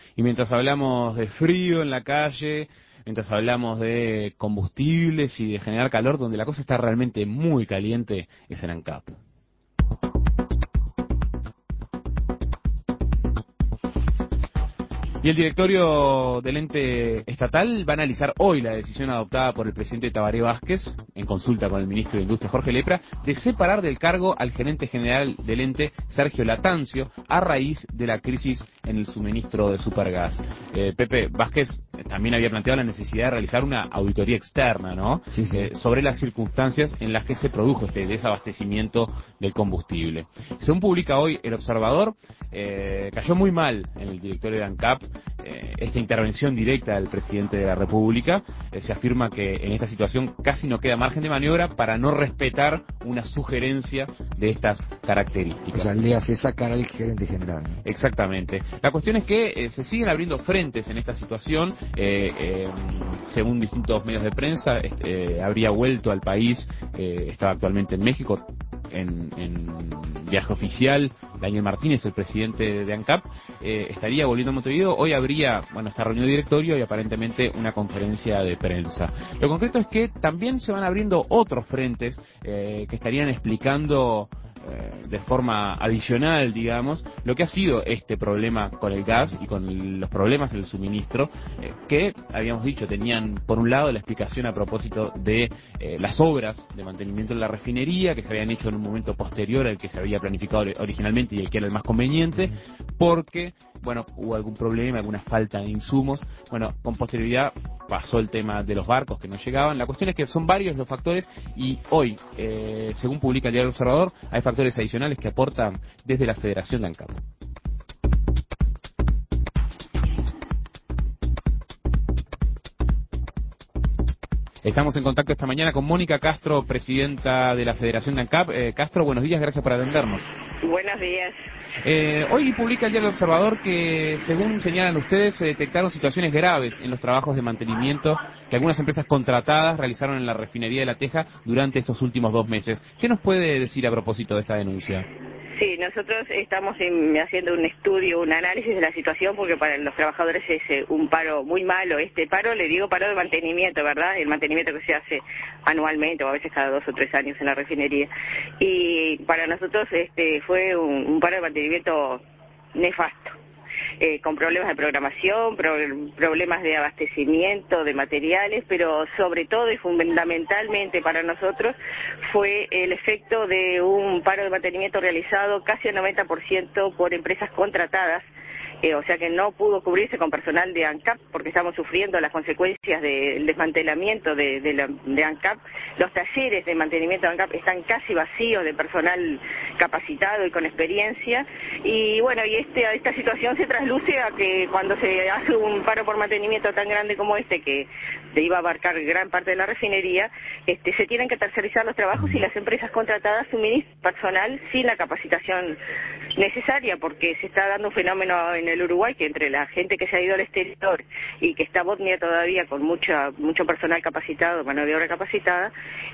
Y mientras hablamos de frío en la calle, mientras hablamos de combustibles y de generar calor, donde la cosa está realmente muy caliente, es en ANCAP. Y el directorio del ente estatal va a analizar hoy la decisión adoptada por el presidente Tabaré Vázquez, en consulta con el ministro de Industria Jorge Lepra, de separar del cargo al gerente general del ente, Sergio Latancio, a raíz de la crisis en el suministro de Supergas. Pepe, Vázquez también había planteado la necesidad de realizar una auditoría externa, ¿no? Sí. Sobre las circunstancias en las que se produjo este desabastecimiento del combustible. Según publica hoy El Observador, cayó muy mal en el directorio de ANCAP esta intervención directa del presidente de la República. Se afirma que en esta situación casi no queda margen de maniobra para no respetar una sugerencia de estas características. O sea, le hace sacar al gerente general, ¿no? Exactamente. La cuestión es que se siguen abriendo frentes en esta situación. Según distintos medios de prensa, habría vuelto al país, estaba actualmente en México, en viaje oficial. Daniel Martínez, el presidente de ANCAP, estaría volviendo a Montevideo. Hoy habría, esta reunión de directorio y aparentemente una conferencia de prensa. Lo concreto es que también se van abriendo otros frentes que estarían explicando de forma adicional, digamos, lo que ha sido este problema con el gas y con los problemas en el suministro, que, habíamos dicho, tenían, por un lado, la explicación a propósito de las obras de mantenimiento de la refinería, que se habían hecho en un momento posterior al que se había planificado originalmente y el que era el más conveniente, porque, hubo algún problema, alguna falta de insumos. Con posterioridad pasó el tema de los barcos que no llegaban. La cuestión es que son varios los factores y hoy, según publica el diario Observador, hay factores adicionales que aportan desde la Federación de ANCAP. Estamos en contacto esta mañana con Mónica Castro, presidenta de la Federación de ANCAP. Castro, buenos días, gracias por atendernos. Buenos días. Hoy publica el diario Observador que, según señalan ustedes, se detectaron situaciones graves en los trabajos de mantenimiento que algunas empresas contratadas realizaron en la refinería de La Teja durante estos últimos 2 meses. ¿Qué nos puede decir a propósito de esta denuncia? Sí, nosotros estamos haciendo un estudio, un análisis de la situación, porque para los trabajadores es un paro muy malo. Este paro, le digo paro de mantenimiento, ¿verdad? El mantenimiento que se hace anualmente o a veces cada 2 o 3 años en la refinería. Y para nosotros fue un paro de mantenimiento nefasto. Con problemas de programación, problemas de abastecimiento de materiales, pero sobre todo y fundamentalmente para nosotros fue el efecto de un paro de mantenimiento realizado casi al 90% por empresas contratadas, o sea que no pudo cubrirse con personal de ANCAP porque estamos sufriendo las consecuencias del desmantelamiento de ANCAP. Los talleres de mantenimiento de ANCAP están casi vacíos de personal capacitado y con experiencia, y esta situación se trasluce a que cuando se hace un paro por mantenimiento tan grande como que iba a abarcar gran parte de la refinería, se tienen que tercerizar los trabajos y las empresas contratadas suministran personal sin la capacitación necesaria, porque se está dando un fenómeno en el Uruguay que entre la gente que se ha ido al exterior y que está Botnia todavía con mucho personal capacitado, mano de obra capacitada,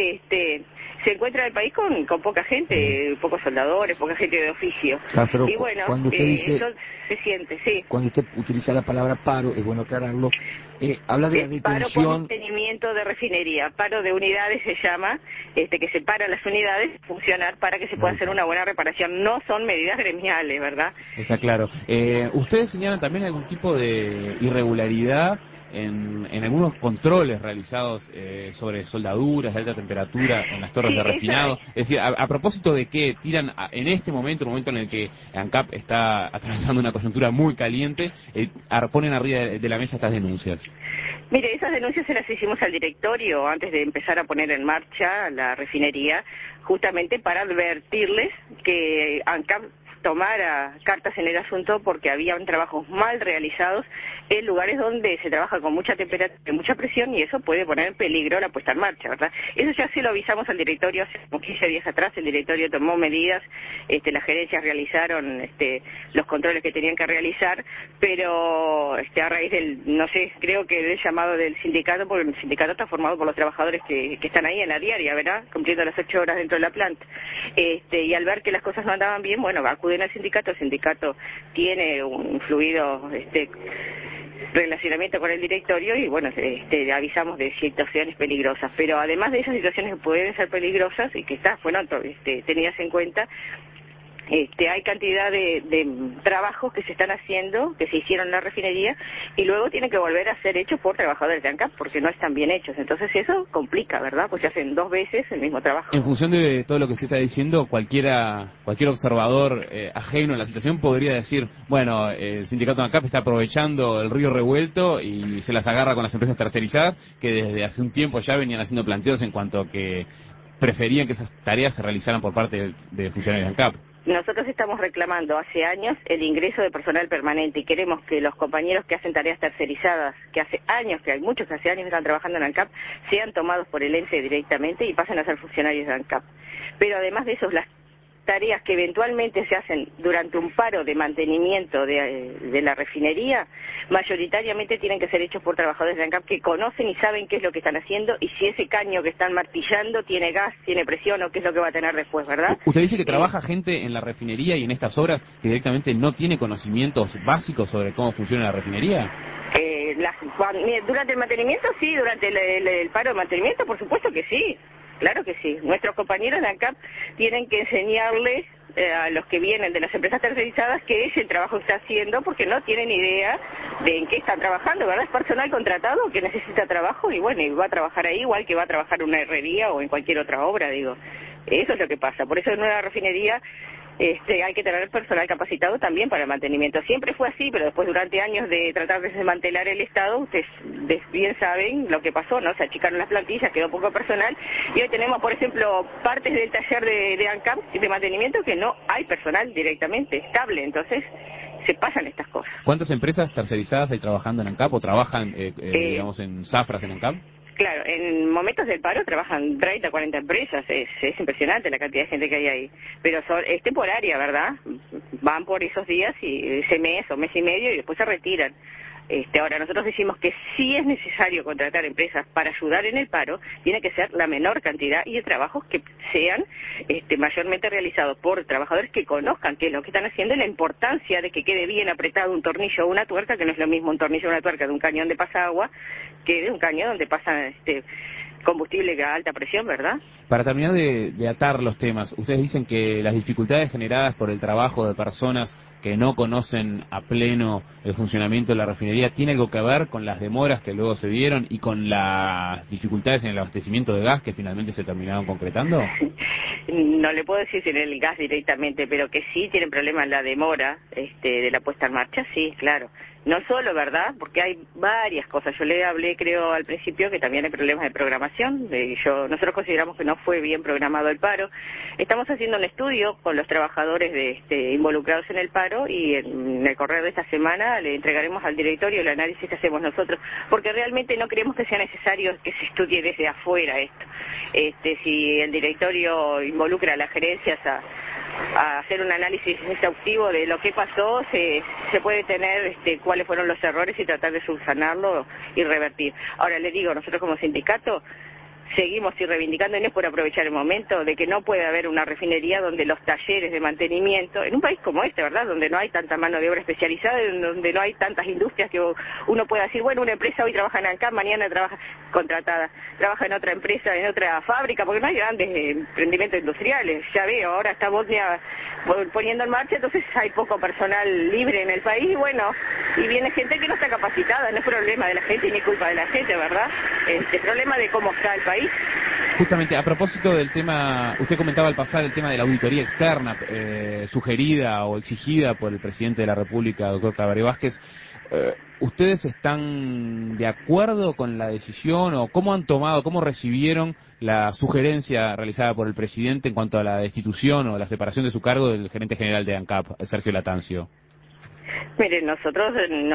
se encuentra el país con poca gente, pocos soldadores, poca gente de oficio. Claro, Y cuando usted dice, eso se siente, sí. Cuando usted utiliza la palabra paro, es bueno aclararlo, habla de la detención. Paro por mantenimiento de refinería, paro de unidades se llama, que separan las unidades funcionar para que se pueda hacer una buena reparación. No son medidas gremiales, ¿verdad? Está claro. ¿Ustedes señalan también algún tipo de irregularidad en algunos controles realizados sobre soldaduras de alta temperatura en las torres de refinado? Es decir, a propósito de que tiran en este momento, un momento en el que ANCAP está atravesando una coyuntura muy caliente, ponen arriba de la mesa estas denuncias. Mire, esas denuncias se las hicimos al directorio antes de empezar a poner en marcha la refinería, justamente para advertirles que ANCAP tomara cartas en el asunto porque habían trabajos mal realizados en lugares donde se trabaja con mucha temperatura, mucha presión, y eso puede poner en peligro la puesta en marcha, ¿verdad? Eso ya se lo avisamos al directorio hace como 15 días atrás. El directorio tomó medidas, las gerencias realizaron los controles que tenían que realizar, pero a raíz creo que del llamado del sindicato, porque el sindicato está formado por los trabajadores que están ahí en la diaria, ¿verdad? Cumpliendo las 8 horas dentro de la planta, y al ver que las cosas no andaban bien, acuden al sindicato, el sindicato tiene un fluido relacionamiento con el directorio y bueno, avisamos de situaciones peligrosas, pero además de esas situaciones que pueden ser peligrosas y que fueron tenidas en cuenta, hay cantidad de trabajos que se están haciendo, que se hicieron en la refinería y luego tienen que volver a ser hechos por trabajadores de ANCAP porque no están bien hechos. Entonces eso complica, ¿verdad? Pues se hacen 2 veces el mismo trabajo. En función de todo lo que usted está diciendo, cualquier observador ajeno a la situación podría decir, bueno, el sindicato de ANCAP está aprovechando el río revuelto y se las agarra con las empresas tercerizadas que desde hace un tiempo ya venían haciendo planteos en cuanto a que preferían que esas tareas se realizaran por parte de funcionarios de ANCAP. Nosotros estamos reclamando hace años el ingreso de personal permanente y queremos que los compañeros que hacen tareas tercerizadas, que hace años, que hay muchos que hace años están trabajando en ANCAP, sean tomados por el ente directamente y pasen a ser funcionarios de ANCAP. Pero además de eso, las tareas que eventualmente se hacen durante un paro de mantenimiento de la refinería, mayoritariamente tienen que ser hechos por trabajadores de ANCAP que conocen y saben qué es lo que están haciendo y si ese caño que están martillando tiene gas, tiene presión o qué es lo que va a tener después, ¿verdad? Usted dice que trabaja gente en la refinería y en estas obras que directamente no tiene conocimientos básicos sobre cómo funciona la refinería. Durante el mantenimiento, sí, durante el paro de mantenimiento, por supuesto que sí. Claro que sí. Nuestros compañeros de ANCAP tienen que enseñarles a los que vienen de las empresas tercerizadas qué es el trabajo que está haciendo porque no tienen idea de en qué están trabajando, ¿verdad? Es personal contratado que necesita trabajo y bueno, y va a trabajar ahí igual que va a trabajar en una herrería o en cualquier otra obra, digo. Eso es lo que pasa. Por eso en una refinería hay que tener personal capacitado también para el mantenimiento. Siempre fue así, pero después durante años de tratar de desmantelar el Estado, ustedes bien saben lo que pasó, ¿no? Se achicaron las plantillas, quedó poco personal, y hoy tenemos, por ejemplo, partes del taller de ANCAP de mantenimiento que no hay personal directamente estable, entonces se pasan estas cosas. ¿Cuántas empresas tercerizadas hay trabajando en ANCAP o trabajan, digamos, en zafras en ANCAP? Claro, en momentos del paro trabajan 30, 40 empresas, es impresionante la cantidad de gente que hay ahí, pero es temporaria, ¿verdad? Van por esos días y ese mes o mes y medio y después se retiran. Ahora, nosotros decimos que si es necesario contratar empresas para ayudar en el paro, tiene que ser la menor cantidad y de trabajos que sean mayormente realizados por trabajadores que conozcan qué es lo que están haciendo y la importancia de que quede bien apretado un tornillo o una tuerca, que no es lo mismo un tornillo o una tuerca de un cañón de pasagua que de un cañón donde pasa combustible a alta presión, ¿verdad? Para terminar de atar los temas, ustedes dicen que las dificultades generadas por el trabajo de personas que no conocen a pleno el funcionamiento de la refinería tiene algo que ver con las demoras que luego se dieron y con las dificultades en el abastecimiento de gas que finalmente se terminaron concretando. No le puedo decir si en el gas directamente, pero que sí tienen problemas en la demora de la puesta en marcha, sí, claro. No solo, ¿verdad? Porque hay varias cosas. Yo le hablé, creo, al principio que también hay problemas de programación. Nosotros consideramos que no fue bien programado el paro. Estamos haciendo un estudio con los trabajadores involucrados en el paro y en el correo de esta semana le entregaremos al directorio el análisis que hacemos nosotros, porque realmente no creemos que sea necesario que se estudie desde afuera esto. Si el directorio involucra a las gerencias a hacer un análisis exhaustivo de lo que pasó, se puede tener cuáles fueron los errores y tratar de subsanarlo y revertir. Ahora le digo, nosotros como sindicato seguimos reivindicando, y no es por aprovechar el momento, de que no puede haber una refinería donde los talleres de mantenimiento, en un país como este, ¿verdad?, donde no hay tanta mano de obra especializada, donde no hay tantas industrias que uno pueda decir, bueno, una empresa hoy trabaja en ANCAP, mañana trabaja contratada, trabaja en otra empresa, en otra fábrica, porque no hay grandes emprendimientos industriales. Ya veo, ahora está Bosnia poniendo en marcha, entonces hay poco personal libre en el país, y bueno, y viene gente que no está capacitada, no es problema de la gente ni culpa de la gente, ¿verdad? Es problema de cómo está el país. Justamente, a propósito del tema, usted comentaba al pasar el tema de la auditoría externa, sugerida o exigida por el presidente de la República, doctor Tabaré Vázquez. ¿Ustedes están de acuerdo con la decisión o cómo han tomado, cómo recibieron la sugerencia realizada por el presidente en cuanto a la destitución o la separación de su cargo del gerente general de ANCAP, Sergio Latancio? Mire, nosotros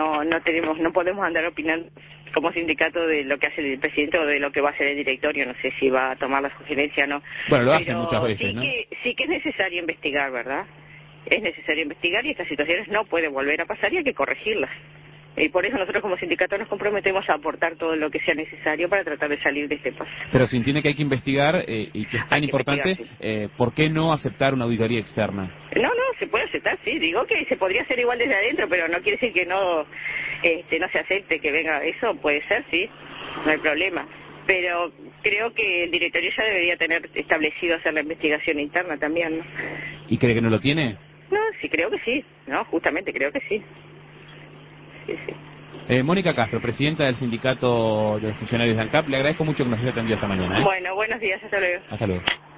no podemos andar opinando como sindicato de lo que hace el presidente o de lo que va a hacer el directorio. No sé si va a tomar la sugerencia o no. Bueno, lo hacen muchas veces, sí, ¿no? Sí que es necesario investigar, ¿verdad? Es necesario investigar y estas situaciones no pueden volver a pasar y hay que corregirlas. Y por eso nosotros como sindicato nos comprometemos a aportar todo lo que sea necesario para tratar de salir de este paso. Pero si entiende que hay que investigar y que es tan importante, ¿por qué no aceptar una auditoría externa? No, se puede aceptar, sí. Digo que se podría hacer igual desde adentro, pero no quiere decir que no se acepte que venga. Eso puede ser, sí, no hay problema. Pero creo que el directorio ya debería tener establecido hacer la investigación interna también, ¿no? ¿Y cree que no lo tiene? No, sí, creo que sí. No, justamente creo que sí. Sí, sí. Mónica Castro, presidenta del sindicato de los funcionarios de ANCAP, le agradezco mucho que nos haya atendido esta mañana. Bueno, buenos días, hasta luego. Hasta luego.